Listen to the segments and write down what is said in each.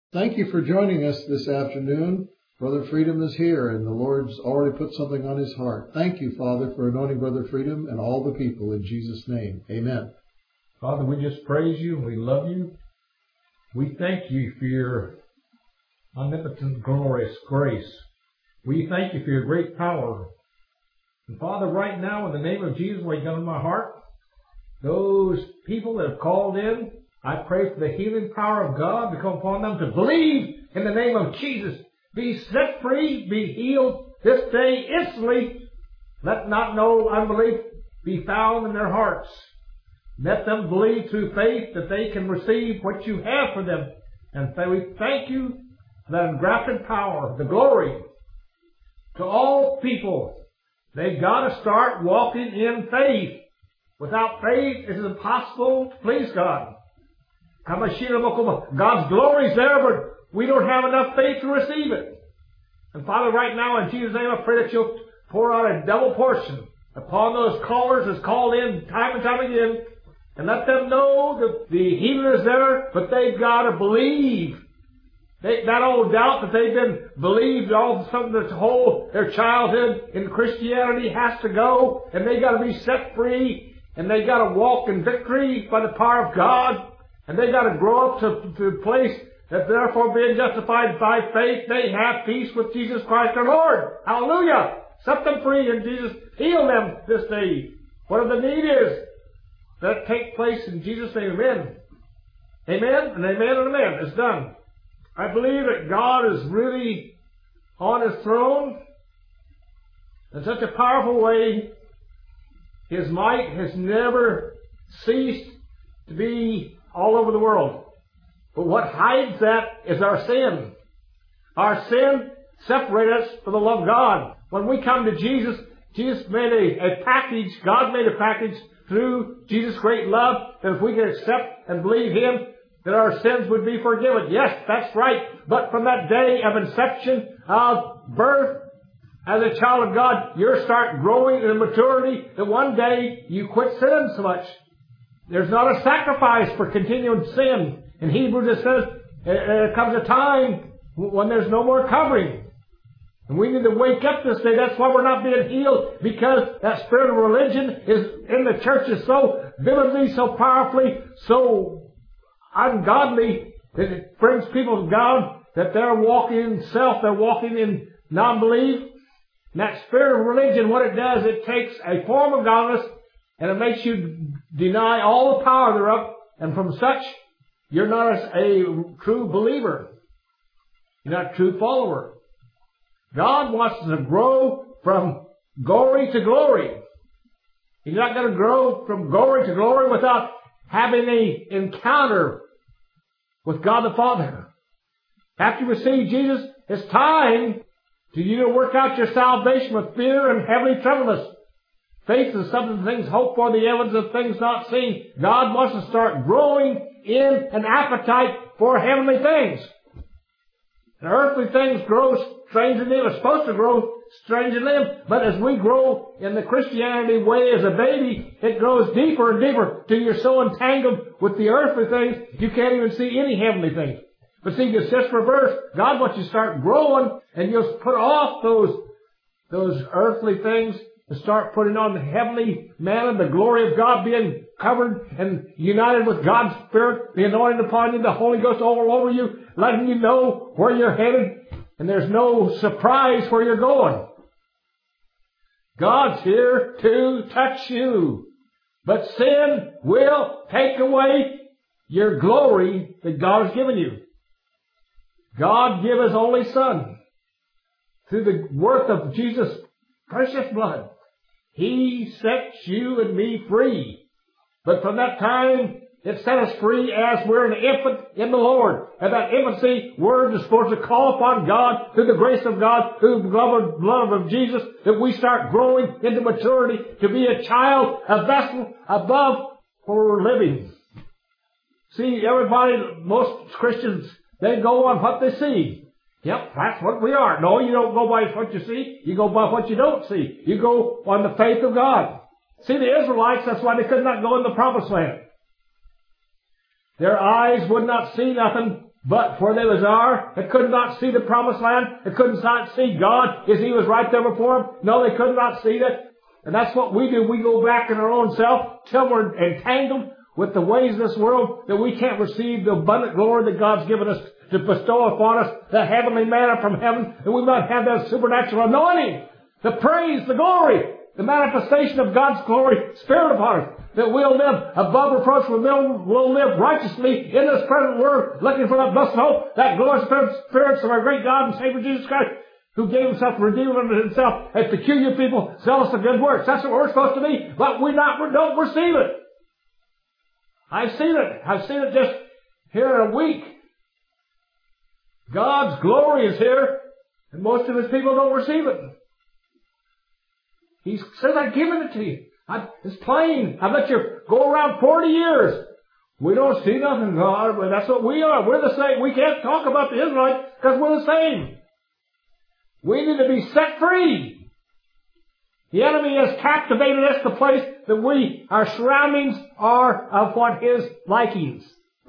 Thank you for joining us this afternoon. Brother Freedom is here, and the Lord's already put something on his heart. Thank you, Father, for anointing Brother Freedom and all the people in Jesus' name. Amen. Father, we just praise you. We love you. We thank you for your omnipotent, glorious grace. We thank you for your great power. And Father, right now, in the name of Jesus, what you done in my heart, those people that have called in, I pray for the healing power of God to come upon them to believe in the name of Jesus. Be set free, be healed this day instantly. Let not no unbelief be found in their hearts. Let them believe through faith that they can receive what you have for them. And we thank you for that engrafted power, the glory. To all people, they got to start walking in faith. Without faith, it is impossible to please God. God's glory is there, but we don't have enough faith to receive it. And Father, right now, in Jesus' name, I pray that you'll pour out a double portion upon those callers that's called in time and time again, and let them know that the healing is there, but they've got to believe. That old doubt that they've been believed all something that's whole, their childhood in Christianity has to go, and they got to be set free, and they got to walk in victory by the power of God. And they got to grow up to a place that therefore being justified by faith, they have peace with Jesus Christ our Lord. Hallelujah! Set them free and Jesus heal them this day. Whatever the need is, that take place in Jesus' name. Amen. Amen and amen and amen. It's done. I believe that God is really on His throne in such a powerful way. His might has never ceased to be all over the world. But what hides that is our sin. Our sin separates us from the love of God. When we come to Jesus, Jesus made a package, God made a package through Jesus' great love, that if we could accept and believe Him, that our sins would be forgiven. Yes, that's right. But from that day of inception, of birth, as a child of God, you start growing in maturity, that one day you quit sinning so much. There's not a sacrifice for continuing sin. In Hebrews it says, there comes a time when there's no more covering. And we need to wake up this day. That's why we're not being healed, because that spirit of religion is in the churches so vividly, so powerfully, so ungodly, that it brings people down, that they're walking in self, they're walking in non-belief. And that spirit of religion, what it does, it takes a form of godliness, and it makes you deny all the power thereof, and from such, you're not a true believer. You're not a true follower. God wants us to grow from glory to glory. He's not going to grow from glory to glory without having an encounter with God the Father. After you receive Jesus, it's time for you to work out your salvation with fear and heavenly trembleness. Faith is something things hoped for, the evidence of things not seen. God wants to start growing in an appetite for heavenly things. And earthly things grow strange in them. It's supposed to grow strange in them. But as we grow in the Christianity way as a baby, it grows deeper and deeper till you're so entangled with the earthly things, you can't even see any heavenly things. But see, it's just reverse. God wants you to start growing, and you'll put off those earthly things and start putting on the heavenly manna, the glory of God being covered and united with God's Spirit, the anointing upon you, the Holy Ghost all over you, letting you know where you're headed, and there's no surprise where you're going. God's here to touch you. But sin will take away your glory that God has given you. God gave His only Son through the worth of Jesus' precious blood. He set you and me free. But from that time, it set us free as we're an infant in the Lord. And that infancy, we're supposed to call upon God through the grace of God, through the blood of Jesus, that we start growing into maturity to be a child, a vessel above where we're living. See, everybody, most Christians, they go on what they see. Yep, that's what we are. No, you don't go by what you see. You go by what you don't see. You go on the faith of God. See, the Israelites, that's why they could not go in the promised land. Their eyes would not see nothing But where they was they could not see the promised land. They couldn't see God as He was right there before them. No, they could not see that. And that's what we do. We go back in our own self till we're entangled with the ways of this world that we can't receive the abundant glory that God's given us to bestow upon us, the heavenly manna from heaven, and we might have that supernatural anointing, the praise, the glory, the manifestation of God's glory, Spirit upon us, that we'll live above reproach, we'll live righteously in this present world, looking for that blessed hope, that glorious spirits of our great God and Savior Jesus Christ, who gave Himself to redeem unto Himself a peculiar people, zealous of good works. That's what we're supposed to be, but we don't receive it. I've seen it just here in a week. God's glory is here, and most of His people don't receive it. He says, I've given it to you. It's plain. I've let you go around 40 years. We don't see nothing, God, but that's what we are. We're the same. We can't talk about the Israelites because we're the same. We need to be set free. The enemy has captivated us to the place that our surroundings are of what his likings.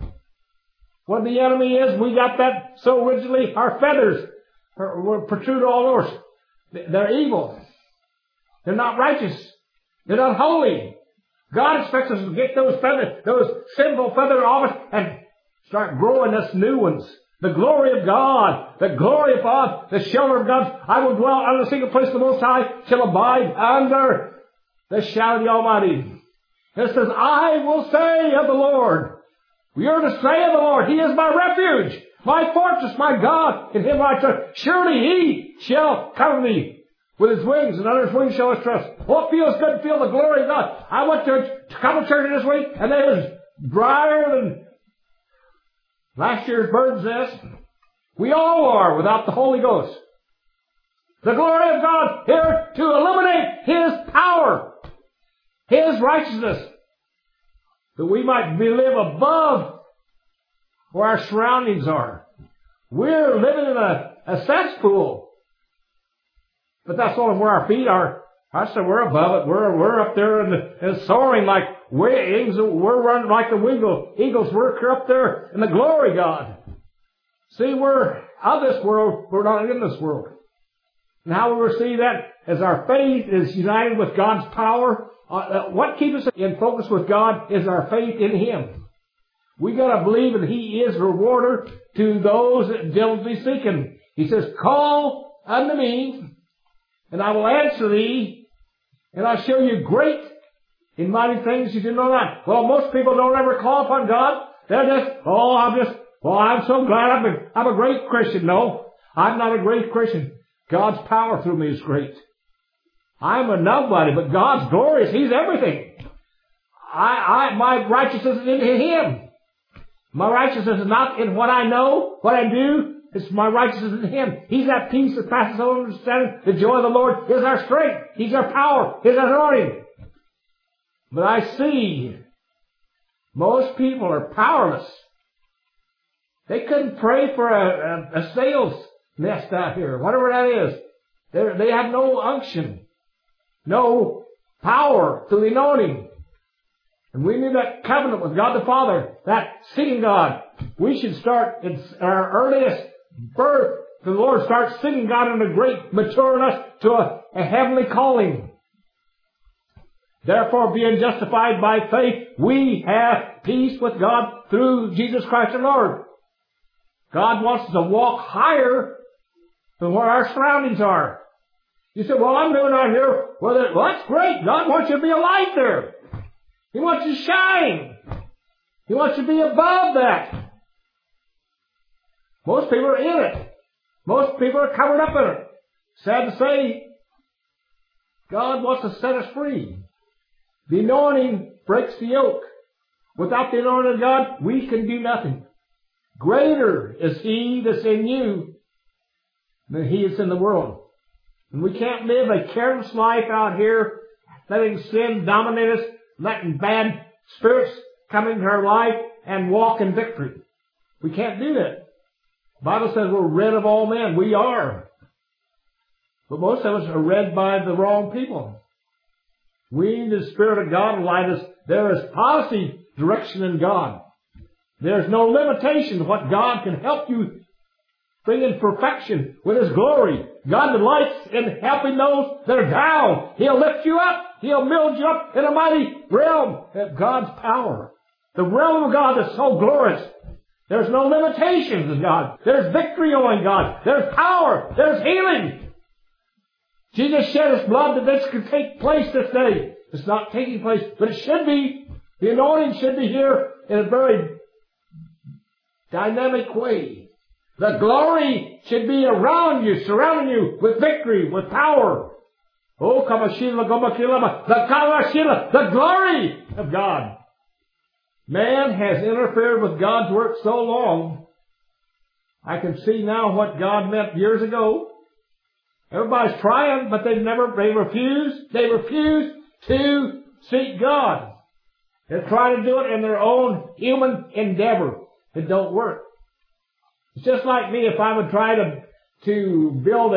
What the enemy is, we got that so originally. Our feathers protrude all over. They're evil. They're not righteous. They're not holy. God expects us to get those feathers, those sinful feathers off us and start growing us new ones. The glory of God, the glory of God, the shelter of God. I will dwell under the secret place of the Most High, shall abide under the shadow of the Almighty. It says, I will say of the Lord. We are to say of the Lord, He is my refuge, my fortress, my God. In Him I trust. Surely He shall cover me with His wings, and under His wings shall I trust. Oh, it feels good to feel the glory of God. I went to a couple churches this week, and they was drier than last year's bird's nest. We all are without the Holy Ghost. The glory of God here to illuminate His power, His righteousness, that we might live above where our surroundings are. We're living in a cesspool. But that's only where our feet are. I said we're above it. We're up there and soaring like wings. We're running like the eagles. We're up there in the glory, God. See, we're of this world. We're not in this world. And how we receive that as our faith is united with God's power. What keeps us in focus with God is our faith in Him. We got to believe that He is a rewarder to those that diligently seek Him. He says, call unto me, and I will answer thee, and I'll show you great and mighty things you do know not. Well, most people don't ever call upon God. They're just, I'm so glad I'm a great Christian. No, I'm not a great Christian. God's power through me is great. I'm a nobody, but God's glorious. He's everything. My righteousness is in Him. My righteousness is not in what I know, what I do. It's my righteousness in Him. He's that peace that passes all understanding. The joy of the Lord is our strength. He's our power. He's our anointing. But I see most people are powerless. They couldn't pray for a sales nest out here, whatever that is. They have no unction, no power through the anointing. And we need that covenant with God the Father, that seeking God. We should start in our earliest birth. The Lord starts seeking God in a great, maturing us to a heavenly calling. Therefore, being justified by faith, we have peace with God through Jesus Christ our Lord. God wants us to walk higher than where our surroundings are. You say, well, I'm doing out here. Well, that's great. God wants you to be a light there. He wants you to shine. He wants you to be above that. Most people are in it. Most people are covered up in it. Sad to say, God wants to set us free. The anointing breaks the yoke. Without the anointing of God, we can do nothing. Greater is He that's in you than he is in the world. And we can't live a careless life out here, letting sin dominate us, letting bad spirits come into our life and walk in victory. We can't do that. The Bible says we're rid of all men. We are. But most of us are led by the wrong people. We need the Spirit of God to light us. There is policy direction in God. There's no limitation to what God can help you bring in perfection with His glory. God delights in helping those that are down. He'll lift you up. He'll build you up in a mighty realm of God's power. The realm of God is so glorious. There's no limitations in God. There's victory in God. There's power. There's healing. Jesus shed His blood that this could take place this day. It's not taking place, but it should be. The anointing should be here in a very dynamic way. The glory should be around you, surrounding you with victory, with power. Oh, Kamashila, Gomakilama, the Kamashila, the glory of God. Man has interfered with God's work so long. I can see now what God meant years ago. Everybody's trying, but they refuse to seek God. They're trying to do it in their own human endeavor. It don't work. It's just like me if I would try to build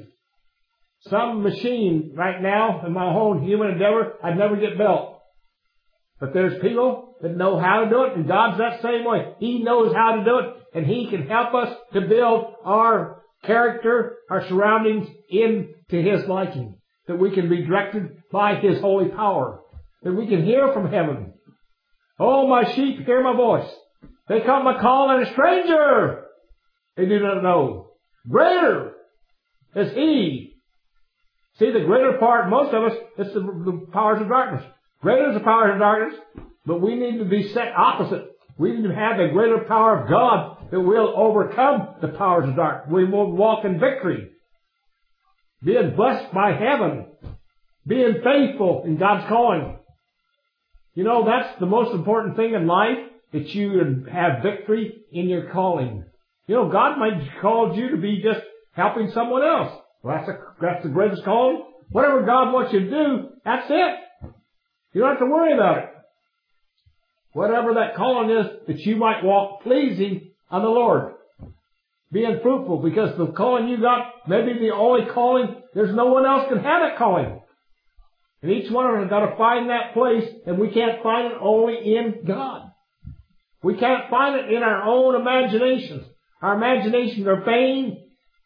some machine right now in my own human endeavor, I'd never get built. But there's people that know how to do it, and God's that same way. He knows how to do it, and He can help us to build our character, our surroundings into His liking. That we can be directed by His holy power. That we can hear from heaven. Oh, my sheep, hear my voice. They come a call, and a stranger they do not know. Greater is He. See, the greater part, most of us, it's the powers of darkness. Greater is the powers of darkness, but we need to be set opposite. We need to have the greater power of God that will overcome the powers of darkness. We will walk in victory. Being blessed by heaven. Being faithful in God's calling. You know, that's the most important thing in life, that you have victory in your calling. You know, God might have called you to be just helping someone else. Well, that's the greatest calling. Whatever God wants you to do, that's it. You don't have to worry about it. Whatever that calling is, that you might walk pleasing on the Lord. Being fruitful, because the calling you got may be the only calling. There's no one else can have that calling. And each one of us has got to find that place, and we can't find it only in God. We can't find it in our own imaginations. Our imaginations are vain.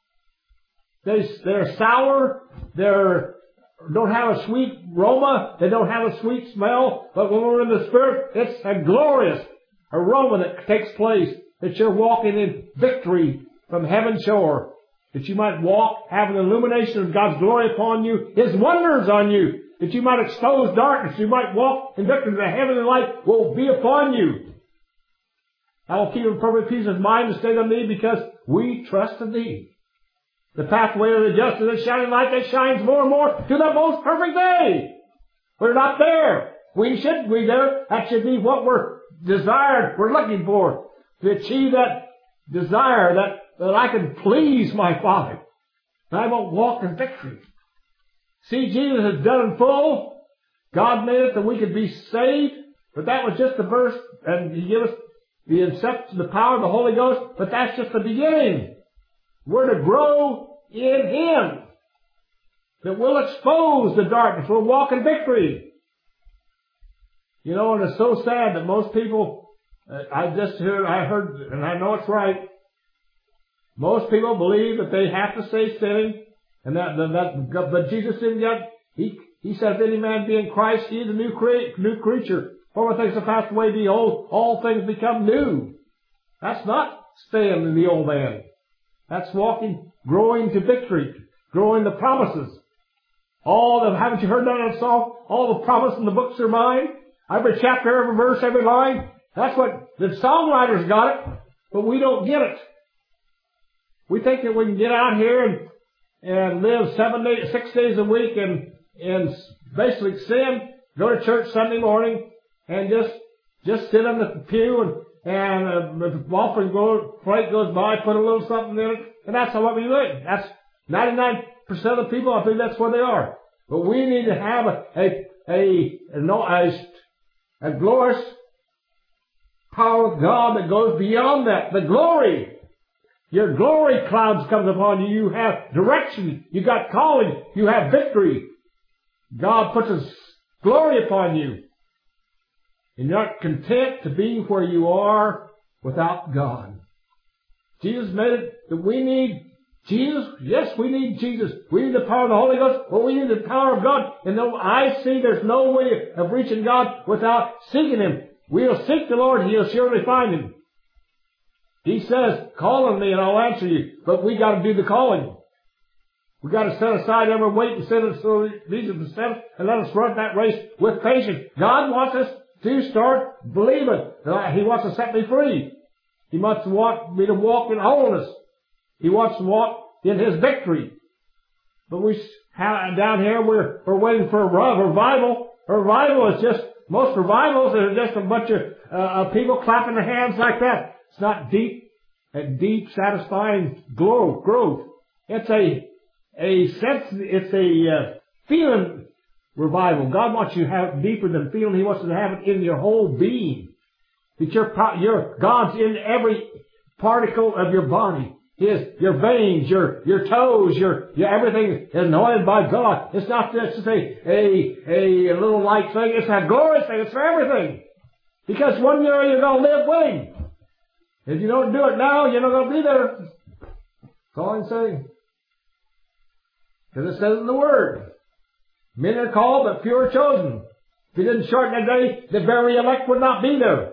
They're sour. They don't have a sweet aroma. They don't have a sweet smell. But when we're in the Spirit, it's a glorious aroma that takes place. That you're walking in victory from heaven's shore. That you might walk, have an illumination of God's glory upon you. His wonders on you. That you might expose darkness. You might walk in victory. The heavenly light will be upon you. I will keep in perfect peace of mind to stay on Thee, because we trust in Thee. The pathway of the just is a shining light that shines more and more to the most perfect day. We're not there. We should be there. That should be what we're looking for. To achieve that desire, that I can please my Father. And I won't walk in victory. See, Jesus has done in full. God made it that we could be saved. But that was just the verse, and He gave us the inception, the power of the Holy Ghost. But that's just the beginning. We're to grow in Him. That will expose the darkness. We'll walk in victory. You know, and it's so sad that most people, I heard, and I know it's right. Most people believe that they have to stay sinning, and but Jesus didn't yet. He said, if any man be in Christ, he is a new creature. Former things have passed away, behold, all things become new. That's not staying in the old man. That's walking, growing to victory, growing the promises. Haven't you heard that song? All the promises in the books are mine. Every chapter, every verse, every line. That's what the songwriters got it, but we don't get it. We think that we can get out here and live 6 days a week and basically sin, go to church Sunday morning, and just sit in the pew and the offering plate goes by, put a little something in it, and that's how we live. That's 99% of the people. I think that's where they are. But we need to have a glorious power of God that goes beyond that. The glory. Your glory clouds comes upon you. You have direction. You got calling. You have victory. God puts His glory upon you. And you're not content to be where you are without God. Jesus made it that we need Jesus. Yes, we need Jesus. We need the power of the Holy Ghost, but we need the power of God. And though I see there's no way of reaching God without seeking Him. We'll seek the Lord, and He'll surely find Him. He says, call on me and I'll answer you. But we got to do the calling. We got to set aside every weight and set it so these are the steps and let us run that race with patience. God wants us to start believing. He wants to set me free. He wants me to walk in wholeness. He wants to walk in His victory. But down here we're waiting for a revival. Revival is just, most revivals are just a bunch of people clapping their hands like that. It's not deep, satisfying growth. It's a feeling revival. God wants you to have it deeper than feeling. He wants you to have it in your whole being. That God's in every particle of your body. Your veins, your toes, your everything is anointed by God. It's not just a little light thing. It's a glorious thing. It's for everything. Because one year you're going to live with Him. If you don't do it now, you're not going to be there. That's all I'm saying. Because it says in the Word, men are called, but few are chosen. If He didn't shorten the day, the very elect would not be there.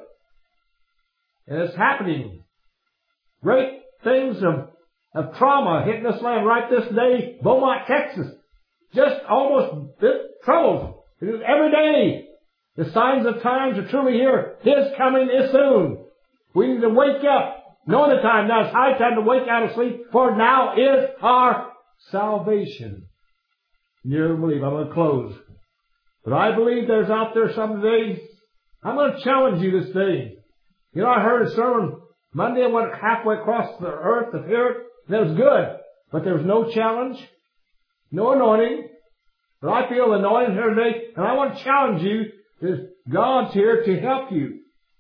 And it's happening. Great things of trauma hitting this land right this day. Beaumont, Texas. Just almost troubles. Every day. The signs of times are truly here. His coming is soon. We need to wake up. Know the time. Now it's high time to wake out of sleep. For now is our salvation. You believe. I'm going to close. But I believe there's out there some days. I'm going to challenge you this day. You know, I heard a sermon Monday. I went halfway across the earth to hear it. And it was good. But there was no challenge. No anointing. But I feel anointed here today. And I want to challenge you. That God's here to help you.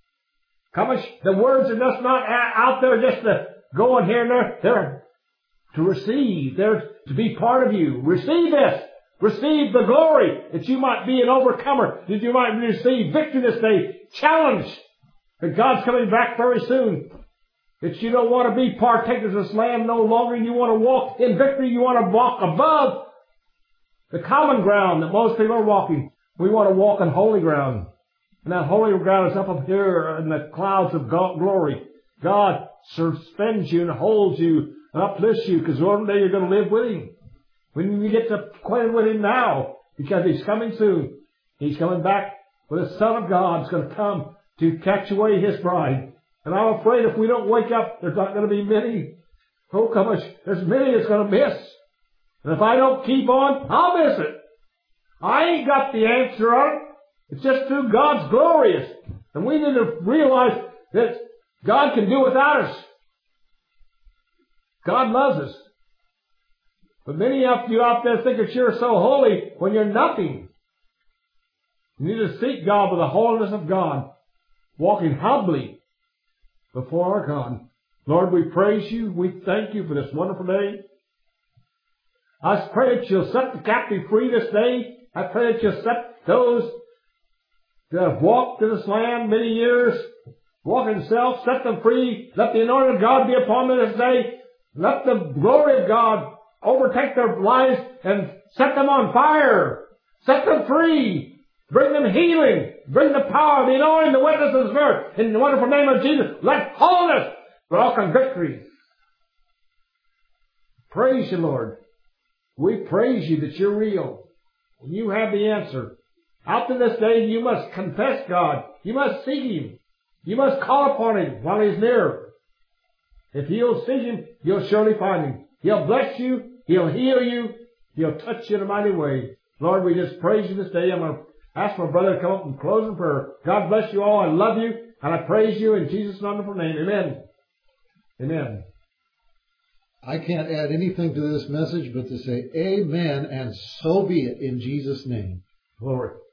The words are just not out there just to go in here and there. They're to receive. They're to be part of you. Receive this. Receive the glory that you might be an overcomer. That you might receive victory this day. Challenge that God's coming back very soon. That you don't want to be partakers of this land no longer. You want to walk in victory. You want to walk above the common ground that most people are walking. We want to walk on holy ground. And that holy ground is up here in the clouds of glory. God suspends you and holds you and uplifts you because one day you're going to live with Him. When you get acquainted with Him now, because He's coming soon. He's coming back with the Son of God is going to come to catch away His bride. And I'm afraid if we don't wake up, there's not going to be many. There's many that's going to miss. And if I don't keep on, I'll miss it. I ain't got the answer on it. It's just through God's glorious. And we need to realize that God can do without us. God loves us. But many of you out there think that you're so holy when you're nothing. You need to seek God with the holiness of God, walking humbly before our God. Lord, we praise You. We thank You for this wonderful day. I pray that You'll set the captive free this day. I pray that You'll set those that have walked in this land many years, walk in self, set them free. Let the anointing of God be upon them this day. Let the glory of God overtake their lives and set them on fire. Set them free. Bring them healing. Bring the power, the anointing, the witness of the Spirit. In the wonderful name of Jesus, let wholeness walk in victory. Praise You, Lord. We praise You that You're real. And You have the answer. Out to this day, you must confess God. You must seek Him. You must call upon Him while He's near. If you'll seek Him, you'll surely find Him. He'll bless you. He'll heal you. He'll touch you in a mighty way. Lord, we just praise You this day. I'm going to ask my brother to come up and close in prayer. God bless you all. I love you. And I praise You in Jesus' wonderful name. Amen. Amen. I can't add anything to this message but to say amen and so be it in Jesus' name. Glory.